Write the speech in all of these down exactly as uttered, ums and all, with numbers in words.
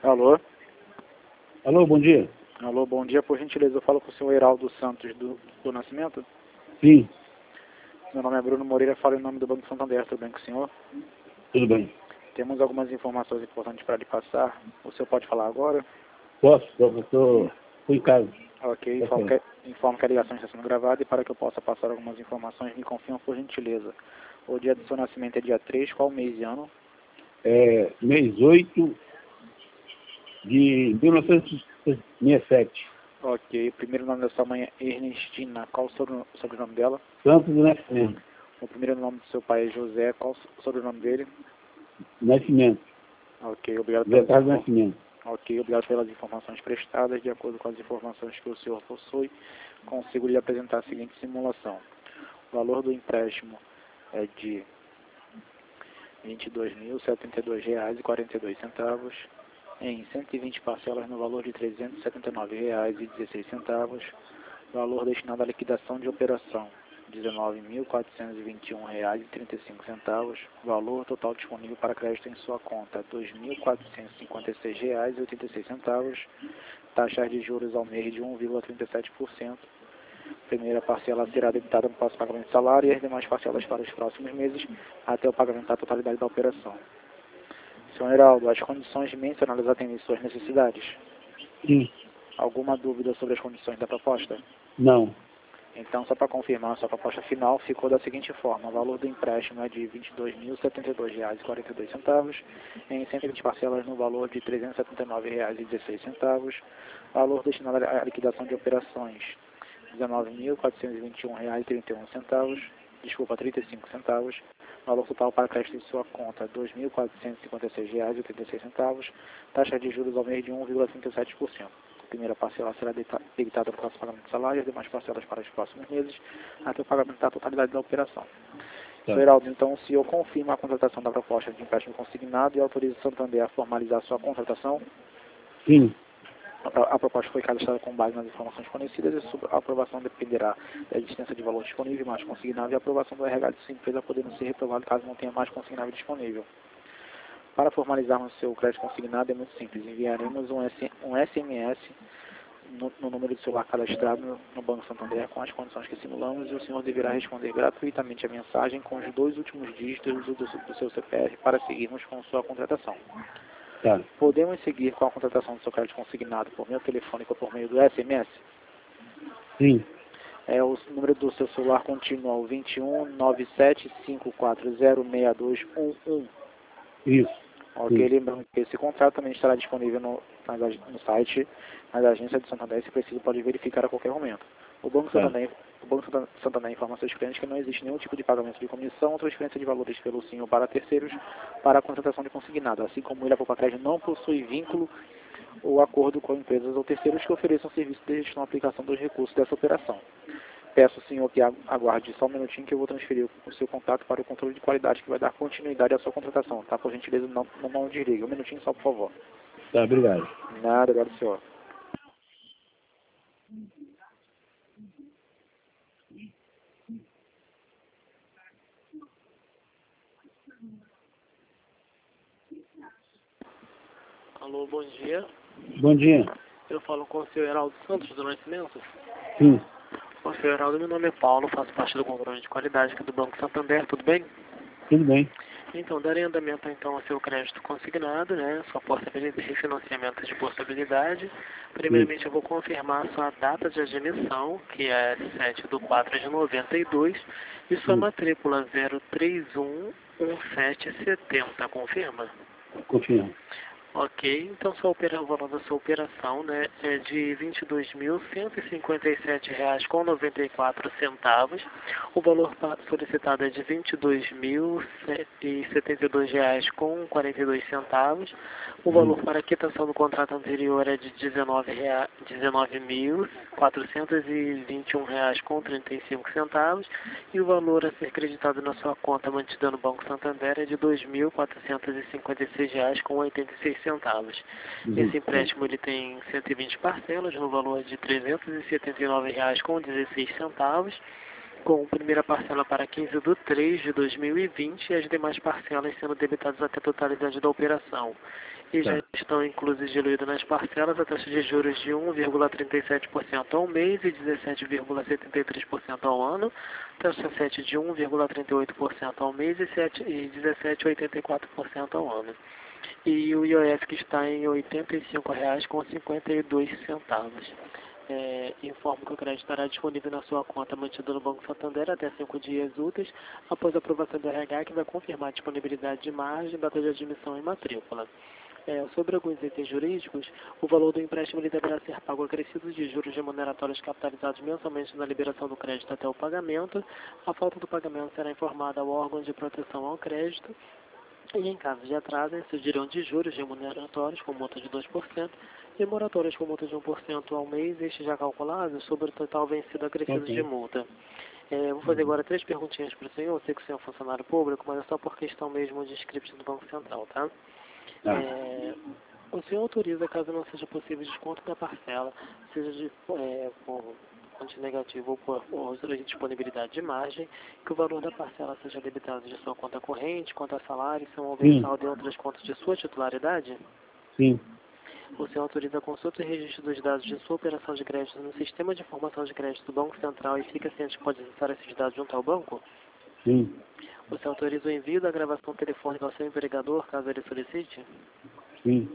Alô? Alô, bom dia. Alô, bom dia. Por gentileza, eu falo com o senhor Heraldo Santos do, do Nascimento. Sim, Meu nome é Bruno Moreira, falo em nome do Banco Santander. Tudo bem com o senhor? tudo bem. Temos algumas informações importantes para lhe passar. O senhor pode falar agora? Posso? Eu estou em casa. Ok, informo que, informo que a ligação está sendo gravada e para que eu possa passar algumas informações, me confirma por gentileza. O dia do seu nascimento é dia três, qual mês e ano? É mês oito de mil novecentos e sessenta e sete. Ok, o primeiro nome da sua mãe é Ernestina, qual o sobre- sobrenome dela? Santos do Nascimento. O primeiro nome do seu pai é José, qual o sobrenome dele? Nascimento. Ok, obrigado Zé pelas Carlos informações. Nascimento. Ok, obrigado pelas informações prestadas. De acordo com as informações que o senhor possui, consigo lhe apresentar a seguinte simulação. O valor do empréstimo é de vinte e dois mil, setenta e dois reais e quarenta e dois centavos, em cento e vinte parcelas no valor de trezentos e setenta e nove reais e dezesseis centavos, valor destinado à liquidação de operação, dezenove mil, quatrocentos e vinte e um reais e trinta e cinco centavos, valor total disponível para crédito em sua conta, dois mil, quatrocentos e cinquenta e seis reais e oitenta e seis centavos, taxa de juros ao mês de um vírgula trinta e sete por cento. Primeira parcela será debitada no próximo pagamento de salário e as demais parcelas para os próximos meses, até o pagamento da totalidade da operação. senhor Heraldo, as condições mencionadas atendem suas necessidades? Sim. Alguma dúvida sobre as condições da proposta? Não. Então, só para confirmar, sua proposta final ficou da seguinte forma. O valor do empréstimo é de vinte e dois mil, setenta e dois reais e quarenta e dois centavos, em cento e vinte parcelas no valor de trezentos e setenta e nove reais e dezesseis centavos, valor destinado à liquidação de operações, dezenove mil, quatrocentos e vinte e um reais e trinta e um centavos, desculpa, trinta e cinco centavos, valor total para crédito em sua conta, dois mil, quatrocentos e cinquenta e seis reais e oitenta e seis centavos, taxa de juros ao mês de um vírgula trinta e sete por cento. A primeira parcela será debitada no próximo pagamento de salário e as demais parcelas para os próximos meses, até o pagamento da totalidade da operação. Tá. senhor Heraldo, então o senhor confirma a contratação da proposta de empréstimo consignado e autoriza o Santander a formalizar sua contratação? Sim. A, a proposta foi cadastrada com base nas informações fornecidas e sua aprovação dependerá da existência de valor disponível mais consignável e a aprovação do R H de sua empresa podendo ser reprovado caso não tenha mais consignável disponível. Para formalizarmos seu crédito consignado é muito simples. Enviaremos um, S, um S M S no, no número de celular cadastrado no, no Banco Santander com as condições que simulamos e o senhor deverá responder gratuitamente a mensagem com os dois últimos dígitos do, do, do seu C P F para seguirmos com sua contratação. Tá. Podemos seguir com a contratação do seu crédito consignado por meio telefônico ou por meio do S M S? Sim. É, o número do seu celular continua o vinte e um, nove sete, cinco quatro zero, seis dois um um. Isso. Ok, Sim. lembrando que esse contrato também estará disponível no, nas, no site, nas agências de Santander, se preciso pode verificar a qualquer momento. O Banco Tá. Santander, o Banco Santander informa seus clientes que não existe nenhum tipo de pagamento de comissão ou transferência de valores pelo senhor para terceiros para a contratação de consignado, assim como ele, a Poupa Crédito, não possui vínculo ou acordo com empresas ou terceiros que ofereçam serviço de gestão e aplicação dos recursos dessa operação. Peço, senhor, que aguarde só um minutinho que eu vou transferir o seu contato para o controle de qualidade que vai dar continuidade à sua contratação, tá? Por gentileza, não, não, não desligue. Um minutinho só, por favor. Tá, obrigado. Nada, obrigado, senhor. Alô, bom dia. Bom dia. Eu falo com o senhor Heraldo Santos do Nascimento. Sim. Ô, senhor Heraldo, meu nome é Paulo, faço parte do controle de qualidade aqui do Banco Santander, tudo bem? Tudo bem. Então, darei andamento então ao seu crédito consignado, né? Sua possibilidade de refinanciamento de possibilidade. Primeiramente, eu vou confirmar a sua data de admissão, que é sete de quatro de noventa e dois, e sua Sim. matrícula zero três um um sete sete zero, confirma? Confirmo. Ok, então sua opera, o valor da sua operação, né, é de vinte e dois mil, cento e cinquenta e sete reais com noventa e quatro centavos. O valor pa- solicitado é de vinte e dois mil e setenta e dois reais com quarenta e dois centavos. O valor para a quitação do contrato anterior é de dezenove mil, quatrocentos e vinte e um reais com trinta e cinco centavos. E o valor a ser creditado na sua conta mantida no Banco Santander é de dois mil, quatrocentos e cinquenta e seis reais com oitenta e seis centavos. Uhum. Esse empréstimo ele tem cento e vinte parcelas no valor de trezentos e setenta e nove reais com dezesseis centavos, com a primeira parcela para quinze de três de dois mil e vinte e as demais parcelas sendo debitadas até a totalidade da operação. e já estão inclusos diluídos nas parcelas a taxa de juros de um vírgula trinta e sete por cento ao mês e dezessete vírgula setenta e três por cento ao ano, taxa sete de um vírgula trinta e oito por cento ao mês e, sete, e dezessete vírgula oitenta e quatro por cento ao ano. E o I O F que está em oitenta e cinco reais e cinquenta e dois centavos. É, informo que o crédito estará disponível na sua conta mantida no Banco Santander até cinco dias úteis após a aprovação do R H, que vai confirmar a disponibilidade de margem, data de admissão e matrícula. É, sobre alguns itens jurídicos, o valor do empréstimo ele deverá ser pago acrescido de juros remuneratórios capitalizados mensalmente na liberação do crédito até o pagamento. A falta do pagamento será informada ao órgão de proteção ao crédito. E em caso de atraso, incidirão de juros remuneratórios com multa de dois por cento e moratórios com multa de um por cento ao mês, estes já calculados sobre o total vencido acrescido okay. de multa. É, vou fazer agora três perguntinhas para o senhor. Eu sei que o senhor é funcionário público, mas é só por questão mesmo de script do Banco Central, tá? Ah. É, o senhor autoriza, caso não seja possível desconto da parcela, seja de é, por conte negativo ou por ou disponibilidade de margem, que o valor da parcela seja debitado de sua conta corrente, conta salário, são mensal de outras contas de sua titularidade? Sim. O senhor autoriza a consulta e registro dos dados de sua operação de crédito no sistema de informação de crédito do Banco Central e fica ciente que pode acessar esses dados junto ao banco? Sim. O senhor autoriza o envio da gravação telefônica ao seu empregador, caso ele solicite? Sim.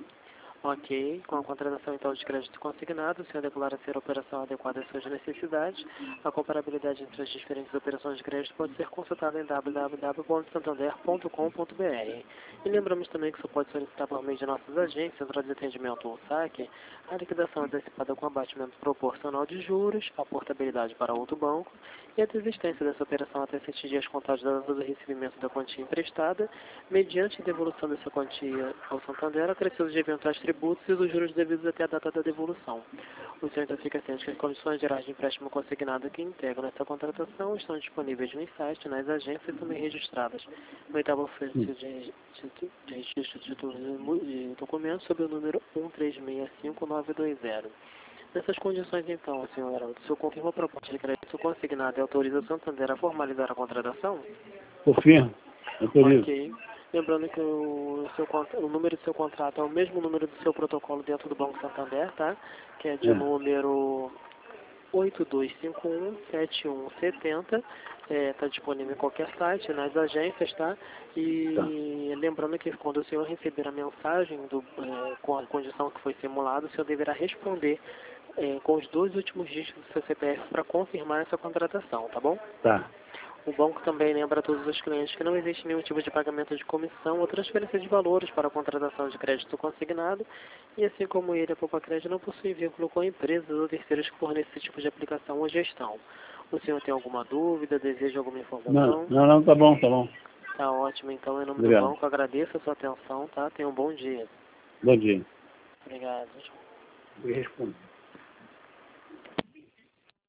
Ok. Com a contratação então de crédito consignado, o senhor declara ser a operação adequada às suas necessidades. A comparabilidade entre as diferentes operações de crédito pode ser consultada em w w w ponto santander ponto com ponto b r. E lembramos também que o senhor pode solicitar por meio de nossas agências, central de atendimento ou saque, a liquidação antecipada com abatimento proporcional de juros, a portabilidade para outro banco e a desistência dessa operação até sete dias contados da data do recebimento da quantia emprestada, mediante devolução dessa quantia ao Santander, acrescido de eventuais tributos e dos juros devidos até a data da devolução. O senhor então fica ciente que as condições gerais de empréstimo consignado que integram essa contratação estão disponíveis no site, nas agências e também registradas no oitavo ofício de, de, de registro de títulos de documentos sob o número um três seis cinco nove dois zero. Nessas condições, então, senhor Heraldo, o senhor confirma a proposta de crédito consignada e autoriza o Santander a formalizar a contratação? Confirmo. Autorizo. Ok. Lembrando que o, seu, o número do seu contrato é o mesmo número do seu protocolo dentro do Banco Santander, tá? Que é de é. número oito dois cinco um sete um sete zero. Está é, disponível em qualquer site, nas agências, tá? E tá. Lembrando que quando o senhor receber a mensagem do, é, com a condição que foi simulada, o senhor deverá responder é, com os dois últimos dígitos do seu C P F para confirmar essa contratação, tá bom? Tá. O banco também lembra a todos os clientes que não existe nenhum tipo de pagamento de comissão ou transferência de valores para a contratação de crédito consignado e, assim como ele, a Poupa Crédito não possui vínculo com empresas ou terceiros que fornecem esse tipo de aplicação ou gestão. O senhor tem alguma dúvida, deseja alguma informação? Não, não, não, tá bom, tá bom. Tá ótimo, então, em nome Obrigado. do banco, agradeço a sua atenção, tá? Tenha um bom dia. Bom dia. Obrigado. Eu respondo.